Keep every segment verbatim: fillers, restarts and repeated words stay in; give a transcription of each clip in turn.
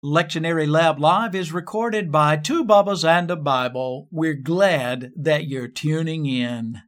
Lectionary Lab Live is recorded by Two Bubbas and a Bible. We're glad that you're tuning in.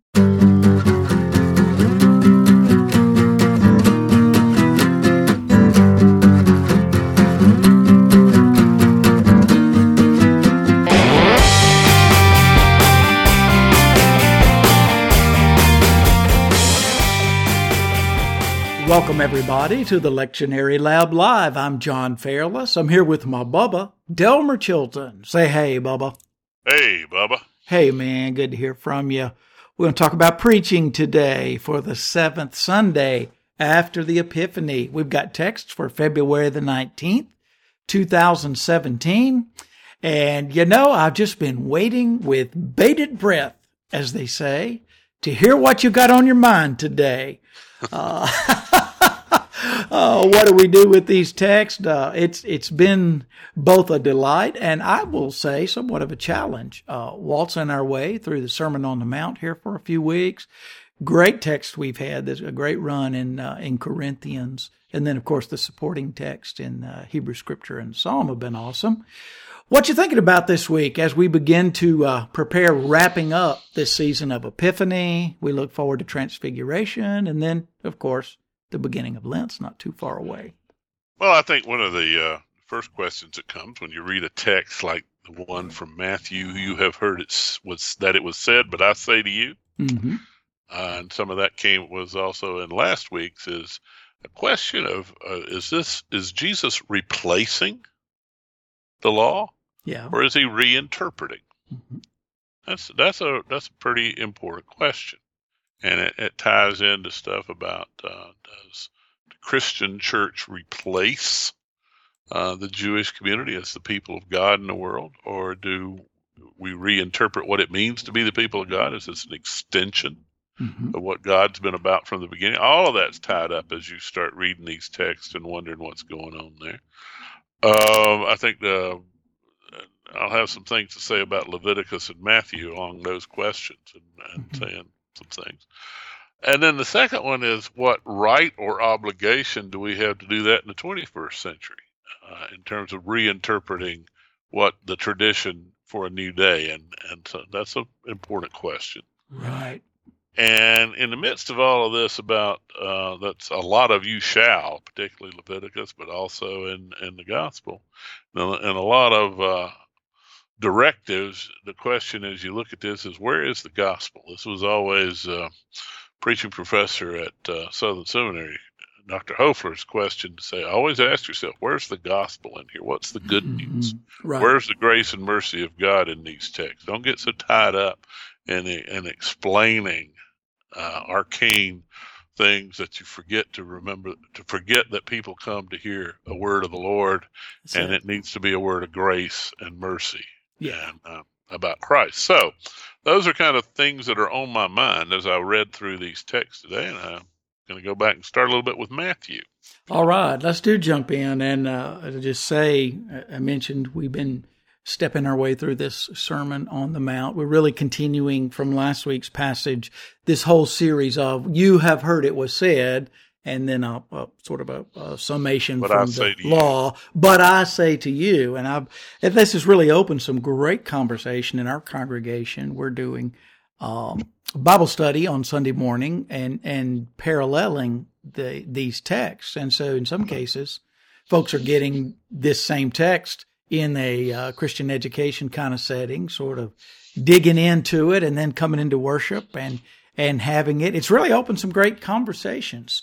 Welcome, everybody, to the Lectionary Lab Live. I'm John Fairless. I'm here with my Bubba, Delmer Chilton. Say hey, Bubba. Hey, Bubba. Hey, man. Good to hear from you. We're going to talk about preaching today for the seventh Sunday after the Epiphany. We've got texts for February the nineteenth, two thousand seventeen. And, you know, I've just been waiting with bated breath, as they say, to hear what you got on your mind today. Uh, uh, what do we do with these texts? Uh, it's it's been both a delight and I will say somewhat of a challenge. Uh, waltzing our way through the Sermon on the Mount here for a few weeks. Great text we've had. There's a great run in uh, in Corinthians, and then of course the supporting text in uh, Hebrew Scripture and Psalm have been awesome. What you thinking about this week as we begin to uh, prepare wrapping up this season of Epiphany? We look forward to Transfiguration, and then, of course, the beginning of Lent's not too far away. Well, I think one of the uh, first questions that comes when you read a text like the one from Matthew, you have heard it was that it was said, but I say to you, mm-hmm. uh, and some of that came was also in last week's, is a question of uh, is this is Jesus replacing the law? Yeah. Or is he reinterpreting? Mm-hmm. That's that's a that's a pretty important question, and it, it ties into stuff about uh, does the Christian church replace uh, the Jewish community as the people of God in the world, or do we reinterpret what it means to be the people of God? Is this an extension mm-hmm. of what God's been about from the beginning? All of that's tied up as you start reading these texts and wondering what's going on there. Um, I think the I'll have some things to say about Leviticus and Matthew along those questions and, and mm-hmm. saying some things. And then the second one is, what right or obligation do we have to do that in the twenty-first century uh, in terms of reinterpreting what the tradition for a new day? And, and so that's an important question. Right. And in the midst of all of this about, uh, that's a lot of you shall, particularly Leviticus, but also in, in the gospel, and a lot of uh, directives, the question as you look at this is, where is the gospel? This was always a preaching professor at uh, Southern Seminary, Doctor Hofler's question to say, always ask yourself, where's the gospel in here? What's the good news? Mm-hmm. Right. Where's the grace and mercy of God in these texts? Don't get so tied up in, in explaining Uh, arcane things that you forget to remember, to forget that people come to hear a word of the Lord, That's and it. it needs to be a word of grace and mercy yeah. and uh, about Christ. So those are kind of things that are on my mind as I read through these texts today, and I'm going to go back and start a little bit with Matthew. All right, let's do jump in and uh, just say, I mentioned we've been stepping our way through this Sermon on the Mount. We're really continuing from last week's passage, this whole series of you have heard it was said, and then a, a sort of a, a summation but from the law. You. But I say to you, and I've, and this has really opened some great conversation in our congregation. We're doing um, Bible study on Sunday morning and, and paralleling the, these texts. And so in some cases, folks are getting this same text in a uh, Christian education kind of setting, sort of digging into it and then coming into worship and, and having it. It's really opened some great conversations.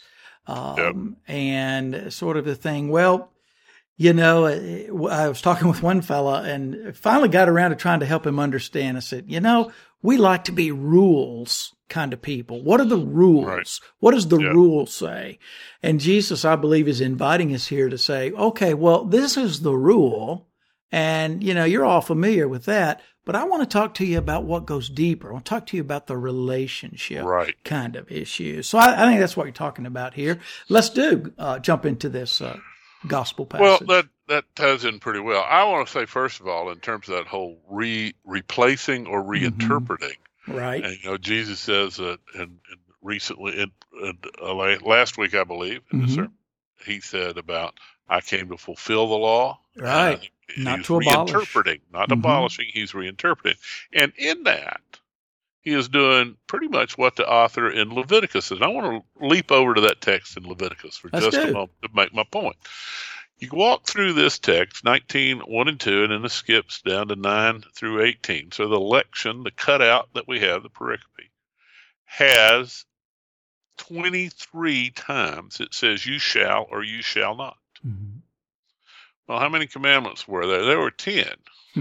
Um, yep. And sort of the thing, well, you know, I was talking with one fella and finally got around to trying to help him understand. I said, you know, we like to be rules kind of people. What are the rules? Right. What does the yeah. rule say? And Jesus, I believe, is inviting us here to say, okay, well, this is the rule. And, you know, you're all familiar with that, but I want to talk to you about what goes deeper. I want to talk to you about the relationship right. kind of issues. So I, I think that's what you're talking about here. Let's do, uh, jump into this uh, gospel passage. Well, that, that ties in pretty well. I want to say, first of all, in terms of that whole re replacing or reinterpreting. Mm-hmm. Right. And, you know, Jesus says that, and, and recently, in, in, uh, last week, I believe, in mm-hmm. the sermon, he said about, I came to fulfill the law. Right. Uh, not he's to abolish. reinterpreting, not mm-hmm. abolishing, he's reinterpreting. And in that, he is doing pretty much what the author in Leviticus is. I want to leap over to that text in Leviticus for Let's just do. a moment to make my point. You walk through this text, nineteen, one and two, and then it skips down to nine through eighteen. So the lection, the cutout that we have, the pericope, has twenty-three times it says you shall or you shall not. Mm-hmm. Well, how many commandments were there? There were ten.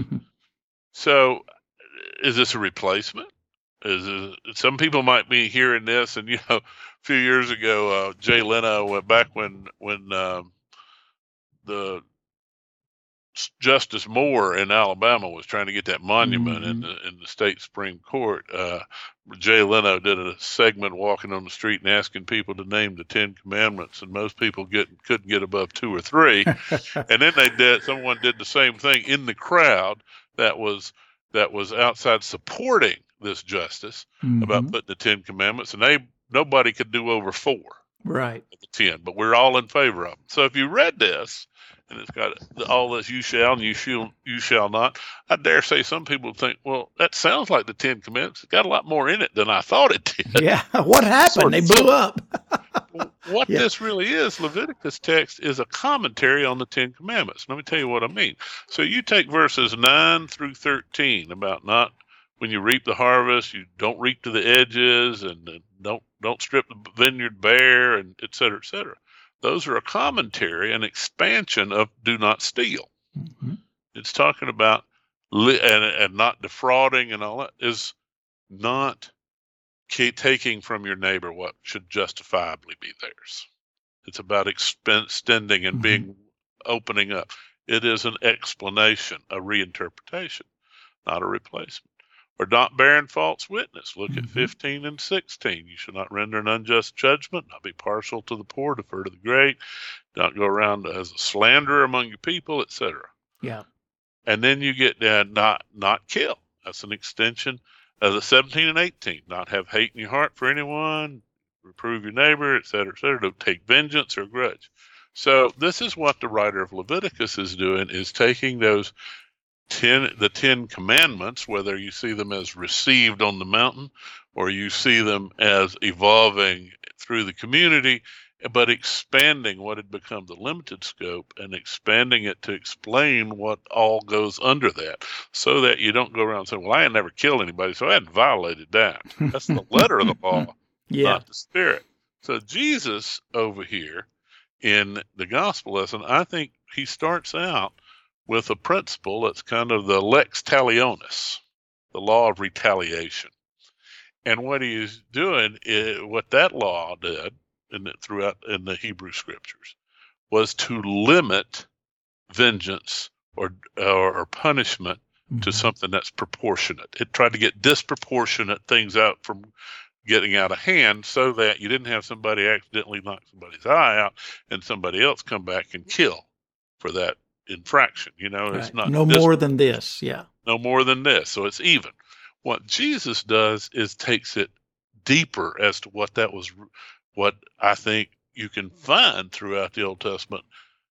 So is this a replacement? Is it, some people might be hearing this, and, you know, a few years ago, uh, Jay Leno went back when, when um, the Justice Moore in Alabama was trying to get that monument mm-hmm. in the in the state Supreme Court. Uh, Jay Leno did a segment walking on the street and asking people to name the Ten Commandments, and most people get couldn't get above two or three. And then they did. Someone did the same thing in the crowd that was that was outside supporting this justice mm-hmm. about putting the Ten Commandments, and they nobody could do over four. Right. The ten, but we're all in favor of them. So if you read this, and it's got all this you shall and you shall, you shall not, I dare say some people think, well, that sounds like the Ten Commandments. It's got a lot more in it than I thought it did. Yeah, what happened? So, they blew so, up. What yeah. this really is, Leviticus text is a commentary on the Ten Commandments. Let me tell you what I mean. So you take verses nine through thirteen about not, when you reap the harvest, you don't reap to the edges, and uh, don't don't strip the vineyard bare, and et cetera, et cetera. Those are a commentary, an expansion of do not steal. Mm-hmm. It's talking about li- and, and not defrauding, and all that is not keep taking from your neighbor what should justifiably be theirs. It's about expen- extending and mm-hmm. being opening up. It is an explanation, a reinterpretation, not a replacement. Or not bearing false witness. Look mm-hmm. at fifteen and sixteen. You should not render an unjust judgment, not be partial to the poor, defer to the great, not go around as a slanderer among your people, et cetera. Yeah. And then you get uh, not not kill. That's an extension of the seventeen and eighteen. Not have hate in your heart for anyone, reprove your neighbor, et cetera, et cetera. Don't take vengeance or grudge. So this is what the writer of Leviticus is doing, is taking those Ten, the Ten Commandments, whether you see them as received on the mountain or you see them as evolving through the community, but expanding what had become the limited scope and expanding it to explain what all goes under that, so that you don't go around saying, well, I had never killed anybody, so I hadn't violated that. That's the letter of the law, yeah. not the spirit. So Jesus over here in the gospel lesson, I think he starts out with a principle that's kind of the lex talionis, the law of retaliation. And what he is doing, is, what that law did in the, throughout in the Hebrew scriptures, was to limit vengeance or or, or punishment mm-hmm. to something that's proportionate. It tried to get disproportionate things out from getting out of hand, so that you didn't have somebody accidentally knock somebody's eye out and somebody else come back and kill for that infraction. You know, right. It's not no this, more than this. Yeah. No more than this. So it's even. What Jesus does is takes it deeper as to what that was, what I think you can find throughout the Old Testament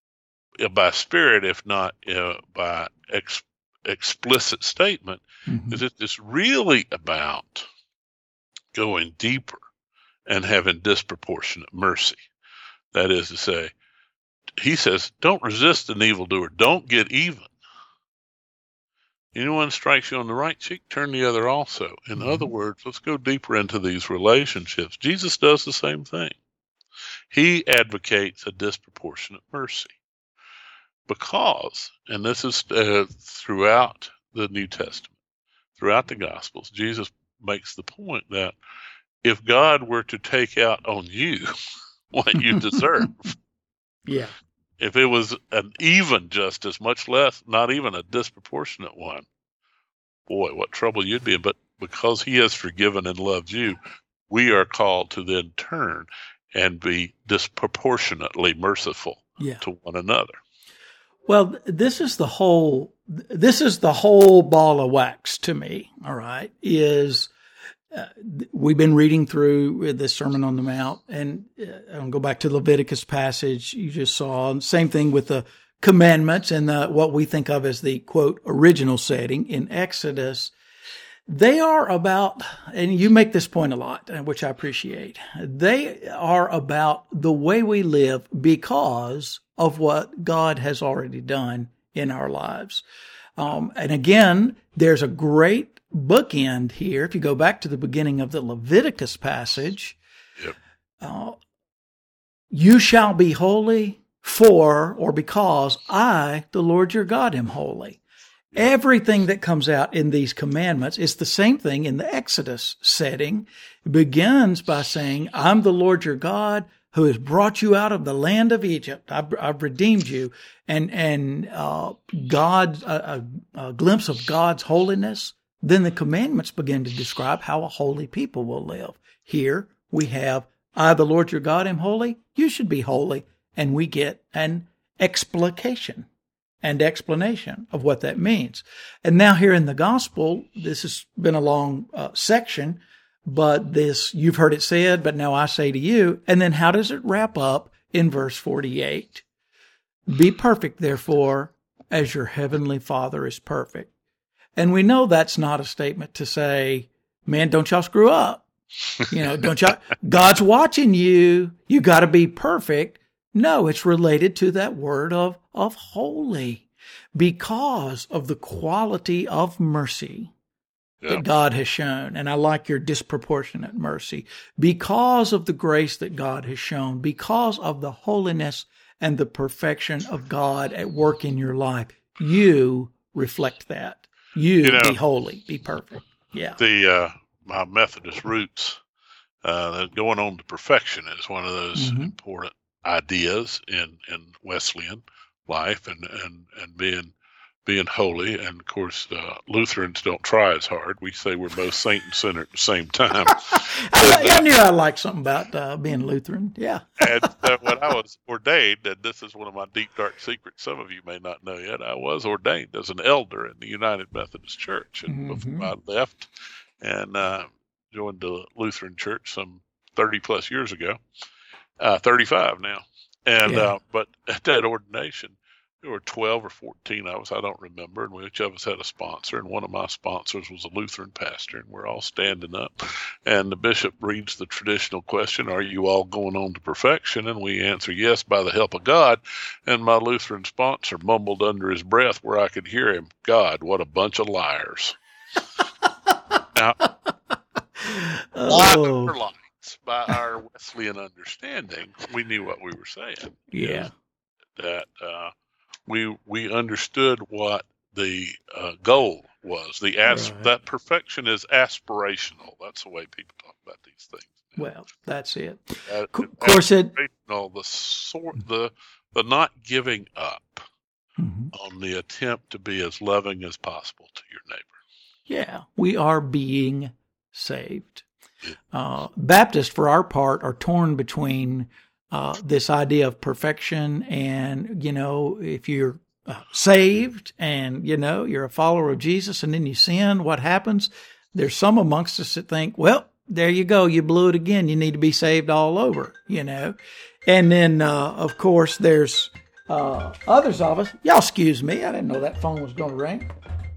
by spirit, if not uh, by ex, explicit statement, mm-hmm. is it's really about going deeper and having disproportionate mercy. That is to say, he says, don't resist an evildoer. Don't get even. Anyone strikes you on the right cheek, turn the other also. In mm-hmm. other words, let's go deeper into these relationships. Jesus does the same thing. He advocates a disproportionate mercy because, and this is uh, throughout the New Testament, throughout the Gospels, Jesus makes the point that if God were to take out on you what you deserve, yeah. if it was an even justice, much less, not even a disproportionate one, boy, what trouble you'd be in. But because he has forgiven and loved you, we are called to then turn and be disproportionately merciful yeah. to one another. Well, this is the whole, this is the whole ball of wax to me, all right, is Uh, we've been reading through the Sermon on the Mount, and uh, I'll go back to the Leviticus passage you just saw. And same thing with the commandments in the, what we think of as the quote original setting in Exodus, they are about, and you make this point a lot, which I appreciate. They are about the way we live because of what God has already done in our lives. Um, and again, there's a great bookend here. If you go back to the beginning of the Leviticus passage, yep. uh, you shall be holy for or because I, the Lord your God, am holy. Everything that comes out in these commandments is the same thing in the Exodus setting. It begins by saying, I'm the Lord your God who has brought you out of the land of Egypt. I've, I've redeemed you. And, and, uh, God, a, a, a glimpse of God's holiness. Then the commandments begin to describe how a holy people will live. Here we have, I, the Lord your God, am holy. You should be holy. And we get an explication and explanation of what that means. And now here in the gospel, this has been a long uh, section, but this, you've heard it said, but now I say to you. And then how does it wrap up in verse forty-eight? Be perfect, therefore, as your heavenly Father is perfect. And we know that's not a statement to say, man, don't y'all screw up. You know, don't y'all, God's watching you. You got to be perfect. No, it's related to that word of, of holy because of the quality of mercy yeah. that God has shown. And I like your disproportionate mercy because of the grace that God has shown, because of the holiness and the perfection of God at work in your life. You reflect that. You, you know, be holy, be perfect. Yeah. The, uh, my Methodist roots, uh, going on to perfection is one of those mm-hmm. important ideas in, in Wesleyan life and, and, and being being holy. And of course, uh, Lutherans don't try as hard. We say we're both saint and sinner at the same time. I, I knew I liked something about uh, being Lutheran. Yeah. And uh, when I was ordained, and this is one of my deep, dark secrets some of you may not know yet, I was ordained as an elder in the United Methodist Church. And mm-hmm. before I left and uh, joined the Lutheran Church some thirty plus years ago, uh, thirty-five now. And yeah. uh, but at that ordination, there were twelve or fourteen of us, I don't remember, and each of us had a sponsor, and one of my sponsors was a Lutheran pastor, and we're all standing up, and the bishop reads the traditional question, are you all going on to perfection? And we answer yes, by the help of God, and my Lutheran sponsor mumbled under his breath where I could hear him, God, what a bunch of liars. Now, oh. for lies, by our Wesleyan understanding, we knew what we were saying. Yeah. That, uh, We we understood what the uh, goal was. The as, right. That perfection is aspirational. That's the way people talk about these things. Well, that's it. Uh, of course, it the sort the the not giving up mm-hmm. on the attempt to be as loving as possible to your neighbor. Yeah, we are being saved. Yeah. Uh, Baptists, for our part, are torn between Uh, this idea of perfection and, you know, if you're uh, saved and, you know, you're a follower of Jesus and then you sin, what happens? There's some amongst us that think, well, there you go. You blew it again. You need to be saved all over, you know. And then, uh, of course, there's uh, others of us. Y'all excuse me. I didn't know that phone was going to ring.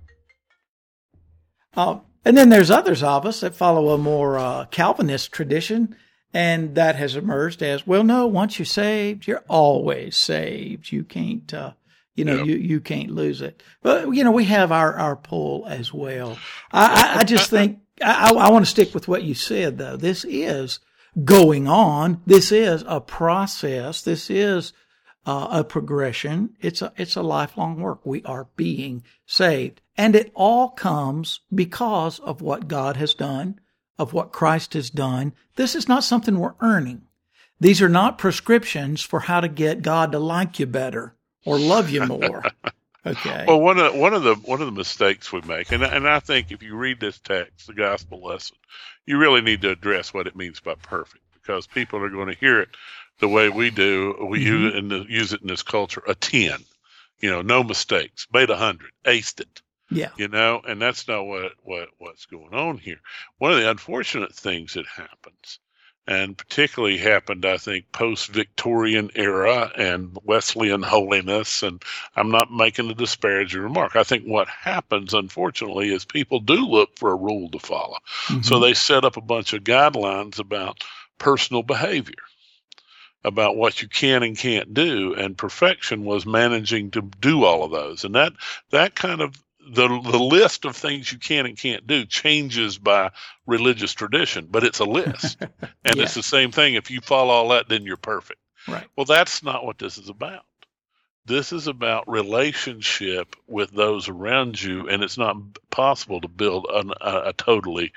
Uh, and then there's others of us that follow a more uh, Calvinist tradition. And that has emerged as, well, no, once you're saved, you're always saved. You can't, uh, you know, yeah. you, you can't lose it. But, you know, we have our, our pull as well. I, I, I just think, I, I want to stick with what you said, though. This is going on. This is a process. This is uh, a progression. It's a, it's a lifelong work. We are being saved. And it all comes because of what God has done, of what Christ has done. This is not something we're earning. These are not prescriptions for how to get God to like you better or love you more. Okay. Well, one of one of the one of the mistakes we make, and and I think if you read this text, the gospel lesson, you really need to address what it means by perfect, because people are going to hear it the way we do. We mm-hmm. use, it in the, use it in this culture. A ten, you know, no mistakes, made a hundred, aced it. Yeah. You know, and that's not what, what what's going on here. One of the unfortunate things that happens and particularly happened, I think, post-Victorian era and Wesleyan holiness. And I'm not making a disparaging remark. I think what happens, unfortunately, is people do look for a rule to follow. Mm-hmm. So they set up a bunch of guidelines about personal behavior, about what you can and can't do, and perfection was managing to do all of those. And that that kind of the the list of things you can and can't do changes by religious tradition, but it's a list. And yeah. It's the same thing. If you follow all that, then you're perfect. Right. Well, that's not what this is about. This is about relationship with those around you, and it's not possible to build an, a, a totally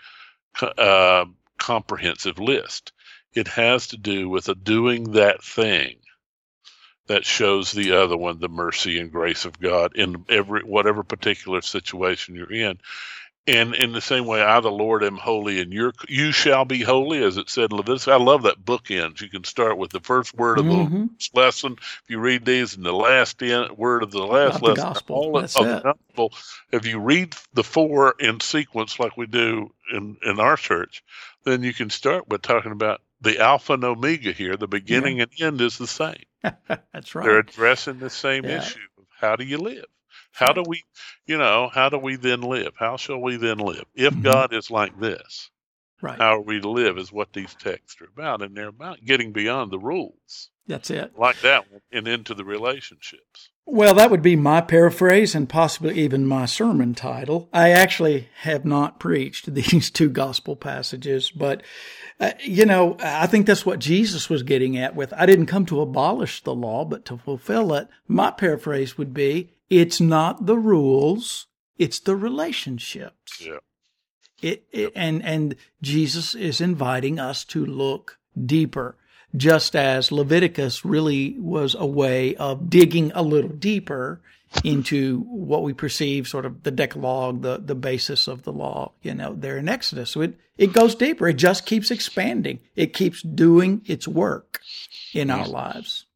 uh, comprehensive list. It has to do with a doing that thing that shows the other one the mercy and grace of God in every whatever particular situation you're in. And in the same way, I, the Lord, am holy, and you're, you shall be holy, as it said in Leviticus. I love that bookends. You can start with the first word of mm-hmm. the lesson. If you read these, and the last end, word of the last About lesson, the gospel. all That's of it. the gospel. If you read the four in sequence like we do in, in our church, then you can start with talking about the Alpha and Omega here. The beginning yeah. and end is the same. That's right. They're addressing the same yeah. issue of how do you live? How do we, you know, how do we then live? How shall we then live? If mm-hmm. God is like this, right. how are we to live is what these texts are about. And they're about getting beyond the rules. That's it. Like that one, and into the relationships. Well, that would be my paraphrase and possibly even my sermon title. I actually have not preached these two gospel passages, but, uh, you know, I think that's what Jesus was getting at with, I didn't come to abolish the law, but to fulfill it. My paraphrase would be, it's not the rules, it's the relationships. Yeah. It, it, and, and Jesus is inviting us to look deeper, just as Leviticus really was a way of digging a little deeper into what we perceive sort of the Decalogue, the, the basis of the law, you know, there in Exodus. So it, it goes deeper. It just keeps expanding. It keeps doing its work in our lives.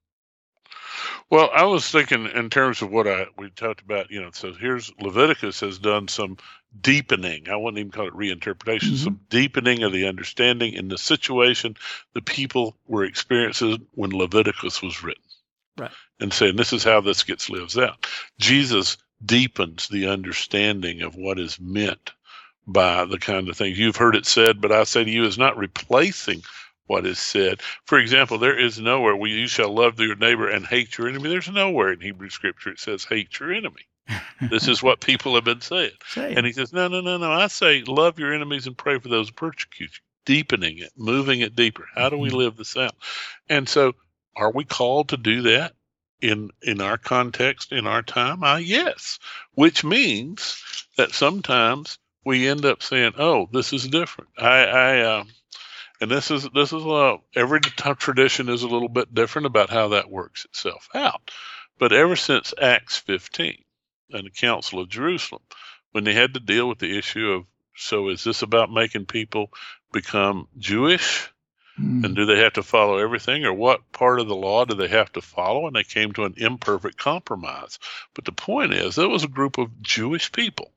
Well, I was thinking in terms of what I we talked about, you know, so here's Leviticus has done some deepening. I wouldn't even call it reinterpretation, mm-hmm. some deepening of the understanding in the situation the people were experiencing when Leviticus was written. Right. And saying this is how this gets lives out. Jesus deepens the understanding of what is meant by the kind of things you've heard it said, but I say to you is not replacing what is said. For example, there is nowhere where you shall love your neighbor and hate your enemy. There's nowhere in Hebrew scripture it says hate your enemy. This is what people have been saying. saying. And he says, no, no, no, no. I say love your enemies and pray for those who persecute you. Deepening it, moving it deeper. How do we live this out? And so are we called to do that in in our context, in our time? Uh, yes, which means that sometimes we end up saying, oh, this is different. I, I um, And this is this is a, every t- tradition is a little bit different about how that works itself out. But ever since Acts fifteen and the Council of Jerusalem, when they had to deal with the issue of, so is this about making people become Jewish? Mm. And do they have to follow everything? Or what part of the law do they have to follow? And they came to an imperfect compromise. But the point is, there was a group of Jewish people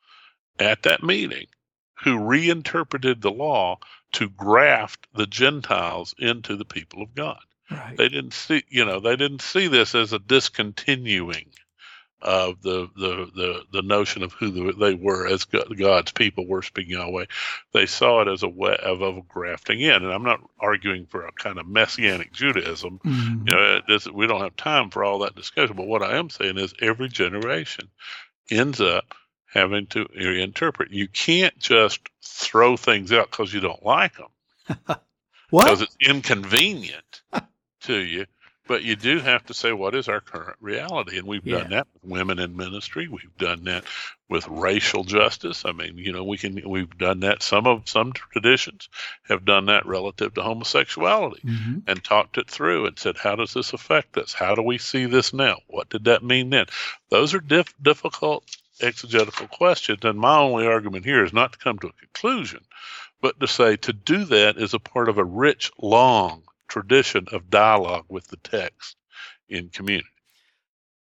at that meeting who reinterpreted the law to graft the Gentiles into the people of God. Right. They didn't see, you know, they didn't see this as a discontinuing of the the the, the notion of who the, they were as God's people worshiping Yahweh. They saw it as a way of, of grafting in. And I'm not arguing for a kind of messianic Judaism. Mm-hmm. You know, this, we don't have time for all that discussion. But what I am saying is every generation ends up having to reinterpret. You can't just throw things out because you don't like them. What? Because it's inconvenient to you. But you do have to say, what is our current reality? And we've yeah. done that with women in ministry. We've done that with racial justice. I mean, you know, we can, we've done that. Some of, some traditions have done that relative to homosexuality mm-hmm. and talked it through and said, how does this affect us? How do we see this now? What did that mean then? Those are diff- difficult exegetical questions. And my only argument here is not to come to a conclusion, but to say to do that is a part of a rich, long tradition of dialogue with the text in community.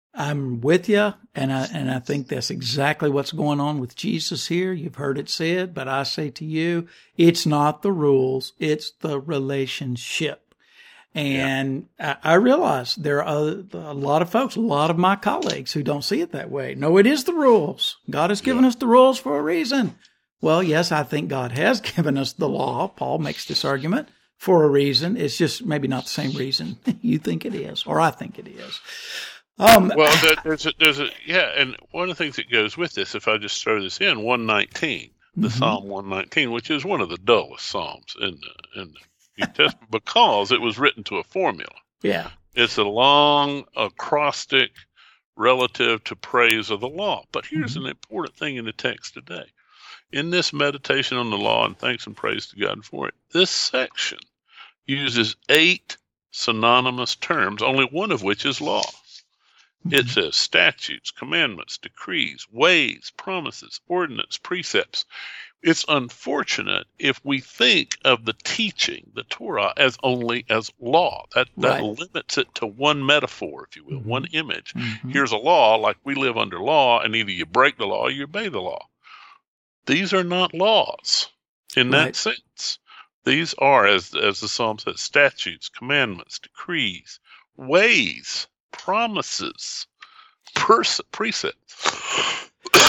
I'm with you, and I and I think that's exactly what's going on with Jesus here. You've heard it said, but I say to you, it's not the rules, it's the relationship. And yeah. I, I realize there are a, a lot of folks, a lot of my colleagues who don't see it that way. No, it is the rules. God has given yeah. us the rules for a reason. Well, yes, I think God has given us the law. Paul makes this argument for a reason. It's just maybe not the same reason you think it is, or I think it is. Um, well, there's a, there's a, yeah, and one of the things that goes with this, if I just throw this in, one nineteen, the mm-hmm. Psalm one nineteen, which is one of the dullest Psalms in the, in the New Testament because it was written to a formula. Yeah. It's a long acrostic relative to praise of the law. But here's mm-hmm. an important thing in the text today. In this meditation on the law and thanks and praise to God for it, this section uses eight synonymous terms, only one of which is law. It says statutes, commandments, decrees, ways, promises, ordinance, precepts. It's unfortunate if we think of the teaching, the Torah, as only as law. That, that right. limits it to one metaphor, if you will, mm-hmm. one image. Mm-hmm. Here's a law, like we live under law, and either you break the law or you obey the law. These are not laws in that right. sense. These are, as, as the Psalm says, statutes, commandments, decrees, ways, promises, pers- precepts.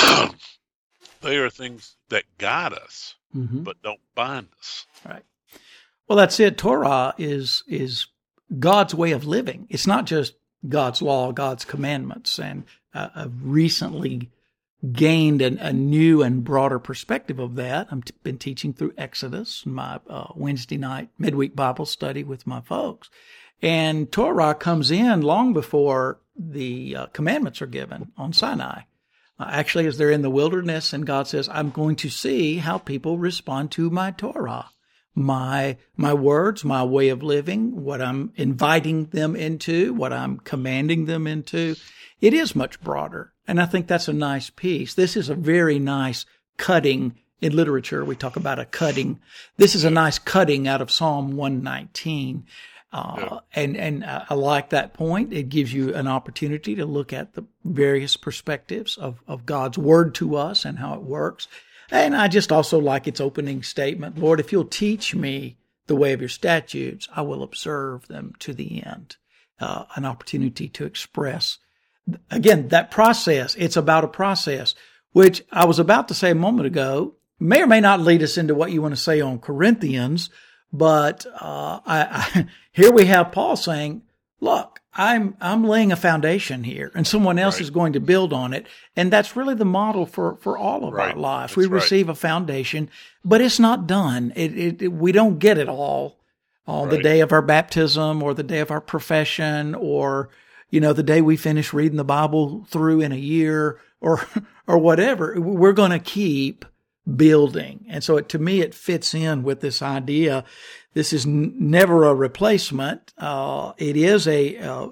They are things that guide us, mm-hmm. but don't bind us. Right. Well, that's it. Torah is is God's way of living. It's not just God's law, God's commandments. And uh, I've recently gained an, a new and broader perspective of that. I've t- been teaching through Exodus, my uh, Wednesday night midweek Bible study with my folks. And Torah comes in long before the uh, commandments are given on Sinai. Uh, actually, as they're in the wilderness, and God says, I'm going to see how people respond to my Torah, my my words, my way of living, what I'm inviting them into, what I'm commanding them into. It is much broader, and I think that's a nice piece. This is a very nice cutting. In literature, we talk about a cutting. This is a nice cutting out of Psalm one nineteen. Uh, yeah. And, and I like that point. It gives you an opportunity to look at the various perspectives of, of God's word to us and how it works. And I just also like its opening statement, Lord, if you'll teach me the way of your statutes, I will observe them to the end. Uh, an opportunity to express. Again, that process, it's about a process, which I was about to say a moment ago, may or may not lead us into what you want to say on Corinthians. But uh, I, I, here we have Paul saying, look, I'm I'm laying a foundation here, and someone else right. is going to build on it. And that's really the model for, for all of right. our lives. That's we right. receive a foundation, but it's not done. It, it, it we don't get it all on right. the day of our baptism or the day of our profession or, you know, the day we finish reading the Bible through in a year or or whatever. We're going to keep building. And so it, to me, it fits in with this idea. This is n- never a replacement. Uh, it is a uh,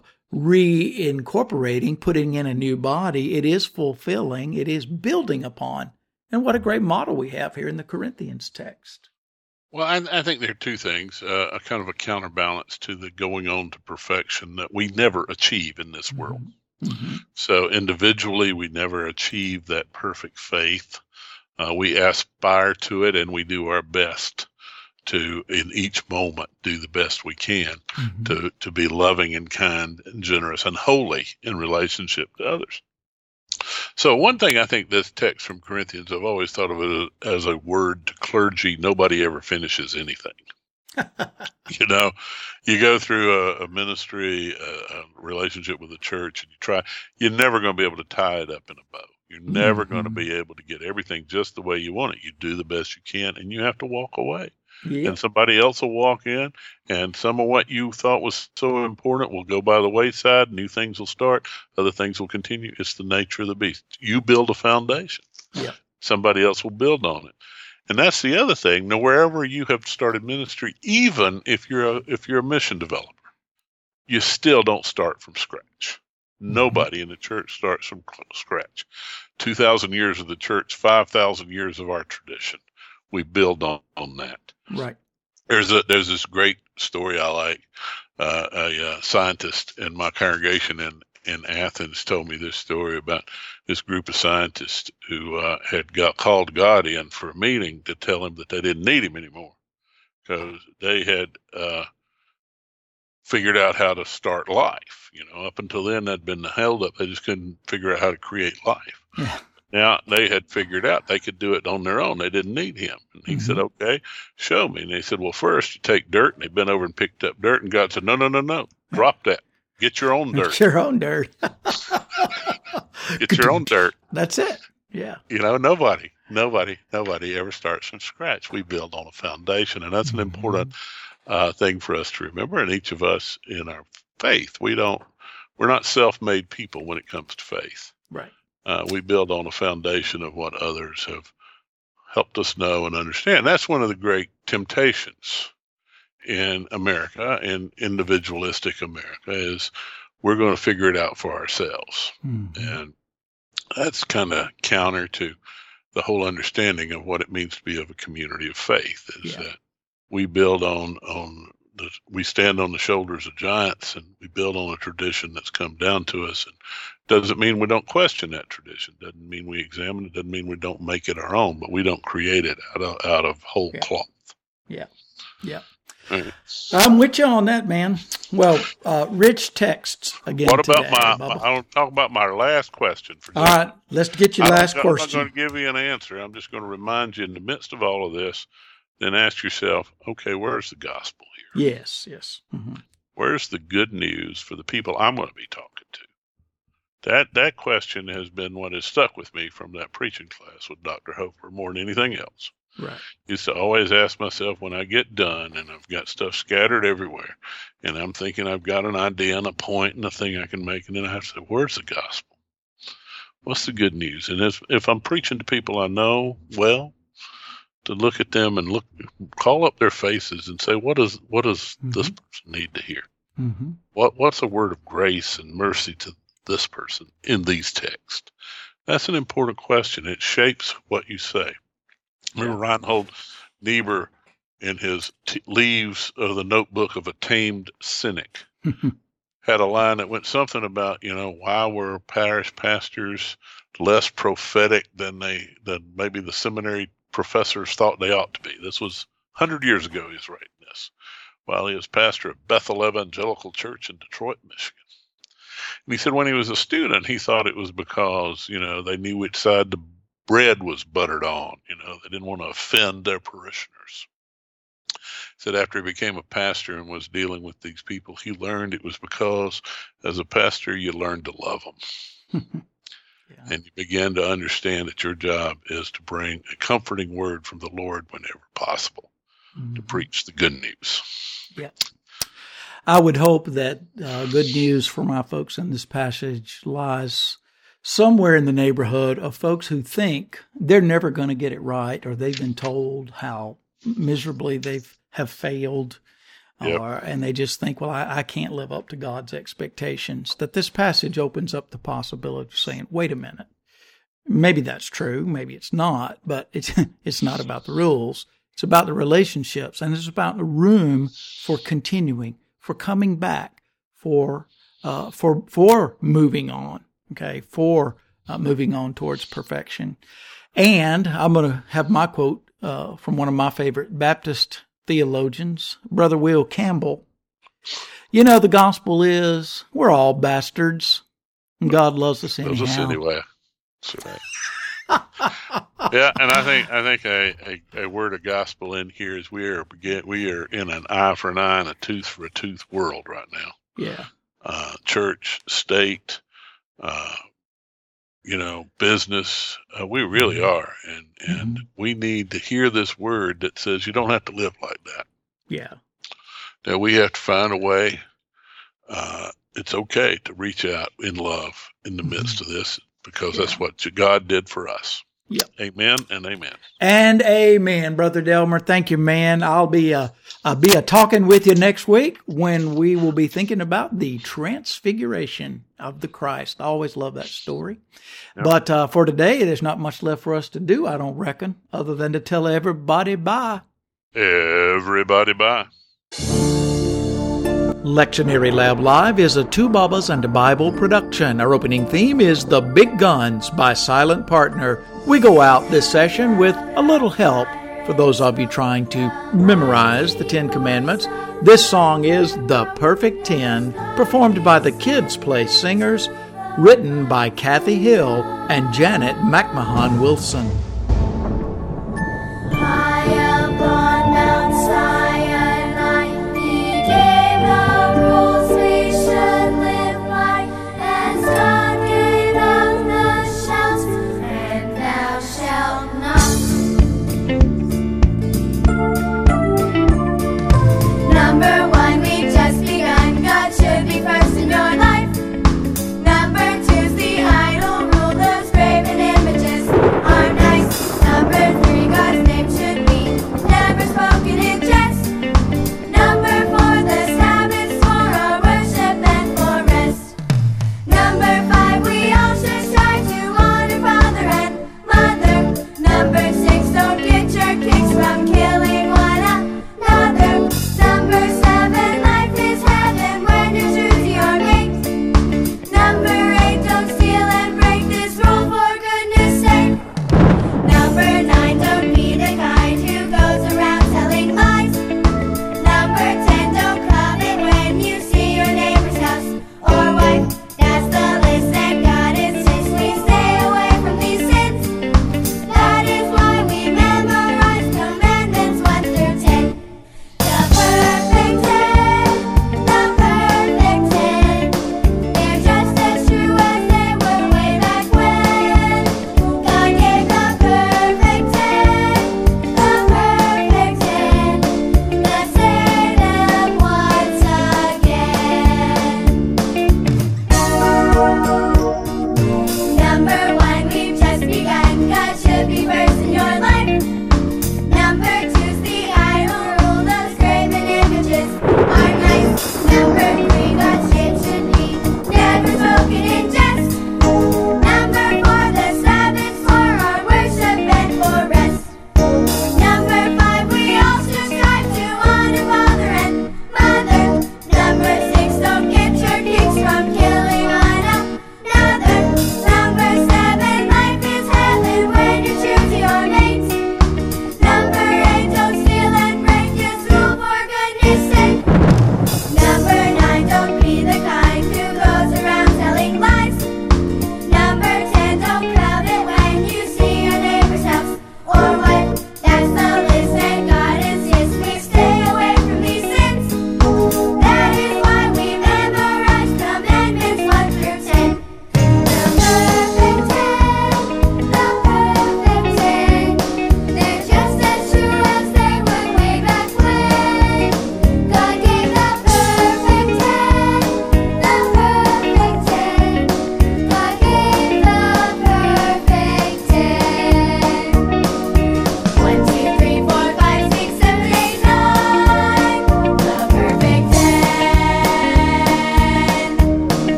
reincorporating, putting in a new body. It is fulfilling. It is building upon. And what a great model we have here in the Corinthians text. Well, I, I think there are two things, uh, a kind of a counterbalance to the going on to perfection that we never achieve in this mm-hmm. world. Mm-hmm. So individually, we never achieve that perfect faith. Uh, we aspire to it, and we do our best to, in each moment, do the best we can mm-hmm. to, to be loving and kind and generous and holy in relationship to others. So one thing I think this text from Corinthians, I've always thought of it as a word to clergy. Nobody ever finishes anything. You know, you go through a, a ministry, a, a relationship with a church, and you try, you're never going to be able to tie it up in a bow. You're never mm-hmm. going to be able to get everything just the way you want it. You do the best you can, and you have to walk away. Yep. And somebody else will walk in, and some of what you thought was so important will go by the wayside. New things will start. Other things will continue. It's the nature of the beast. You build a foundation. Yep. Somebody else will build on it. And that's the other thing. Now, wherever you have started ministry, even if you're a, if you're a mission developer, you still don't start from scratch. Nobody in the church starts from scratch. two thousand years of the church, five thousand years of our tradition. We build on, on that. Right. There's a there's this great story I like. Uh, a, a scientist in my congregation in, in Athens told me this story about this group of scientists who uh, had got called God in for a meeting to tell him that they didn't need him anymore because they had uh, figured out how to start life. You know, up until then, they'd been held up. They just couldn't figure out how to create life. Yeah. Now, they had figured out they could do it on their own. They didn't need him. And he mm-hmm. said, okay, show me. And they said, well, first you take dirt. And they bent over and picked up dirt. And God said, no, no, no, no. Drop that. Get your own dirt. Get your own dirt. Get your own dirt. That's it. Yeah. You know, nobody, nobody, nobody ever starts from scratch. We build on a foundation. And that's an mm-hmm. important uh, thing for us to remember. And each of us in our faith, we don't, we're not self-made people when it comes to faith. Right. Uh, we build on a foundation of what others have helped us know and understand. That's one of the great temptations in America, in individualistic America, is we're going to figure it out for ourselves. Mm-hmm. And that's kind of counter to the whole understanding of what it means to be of a community of faith, is yeah. that we build on, on the, we stand on the shoulders of giants, and we build on a tradition that's come down to us. And doesn't mean we don't question that tradition. Doesn't mean we examine it. Doesn't mean we don't make it our own, but we don't create it out of, out of whole yeah. cloth. Yeah. Yeah. Right. I'm with you on that, man. Well, uh, rich texts again. What about today, my, Bubba. my, I want to talk about my last question. For all right. Let's get your last I'm, question. I'm not going to give you an answer. I'm just going to remind you in the midst of all of this, then ask yourself, okay, where's the gospel here? Yes. Yes. Mm-hmm. Where's the good news for the people I'm going to be talking to? That that question has been what has stuck with me from that preaching class with Doctor Hofer more than anything else. Right. Used to always ask myself when I get done and I've got stuff scattered everywhere and I'm thinking I've got an idea and a point and a thing I can make, and then I have to say, where's the gospel? What's the good news? And if, if I'm preaching to people I know well, to look at them and look, call up their faces and say, what does what does mm-hmm. this person need to hear? Mm-hmm. What what's a word of grace and mercy to this person in these texts? That's an important question. It shapes what you say. Remember Reinhold Niebuhr in his t- Leaves of the Notebook of a Tamed Cynic had a line that went something about, you know, why were parish pastors less prophetic than they than maybe the seminary professors thought they ought to be. This was one hundred years ago he was writing this, while he was pastor of Bethel Evangelical Church in Detroit, Michigan. And he said when he was a student, he thought it was because, you know, they knew which side the bread was buttered on. You know, they didn't want to offend their parishioners. He said after he became a pastor and was dealing with these people, he learned it was because as a pastor, you learn to love them. Yeah. And you begin to understand that your job is to bring a comforting word from the Lord whenever possible, mm-hmm. to preach the good news. Yeah. I would hope that uh, good news for my folks in this passage lies somewhere in the neighborhood of folks who think they're never going to get it right, or they've been told how miserably they've have failed, yep. or, and they just think, well, I, I can't live up to God's expectations. That this passage opens up the possibility of saying, wait a minute, maybe that's true, maybe it's not, but it's it's not about the rules. It's about the relationships, and it's about the room for continuing, for coming back, for uh, for for moving on. Okay, for uh, moving on towards perfection. And I'm going to have my quote uh, from one of my favorite Baptist theologians, Brother Will Campbell. You know, the gospel is we're all bastards, and God loves us anyhow. Loves us anyway. That's right. Yeah, and I think I think a, a, a word of gospel in here is we are we are in an eye for an eye and a tooth for a tooth world right now. Yeah. Uh, church, state, uh, you know, business. Uh, we really are, and and mm-hmm. we need to hear this word that says you don't have to live like that. Yeah. That we have to find a way. Uh, it's okay to reach out in love in the midst mm-hmm. of this, because yeah. that's what God did for us. Yep. Amen and amen. And amen, Brother Delmer. Thank you, man. I'll be uh, I'll be a talking with you next week when we will be thinking about the transfiguration of the Christ. I always love that story. Yep. But uh, for today, there's not much left for us to do, I don't reckon, other than to tell everybody bye. Everybody bye. Lectionary Lab Live is a Two Babas and a Bible production. Our opening theme is The Big Guns by Silent Partner. We go out this session with a little help for those of you trying to memorize the Ten Commandments. This song is The Perfect Ten, performed by the Kids Place Singers, written by Kathy Hill and Janet McMahon Wilson.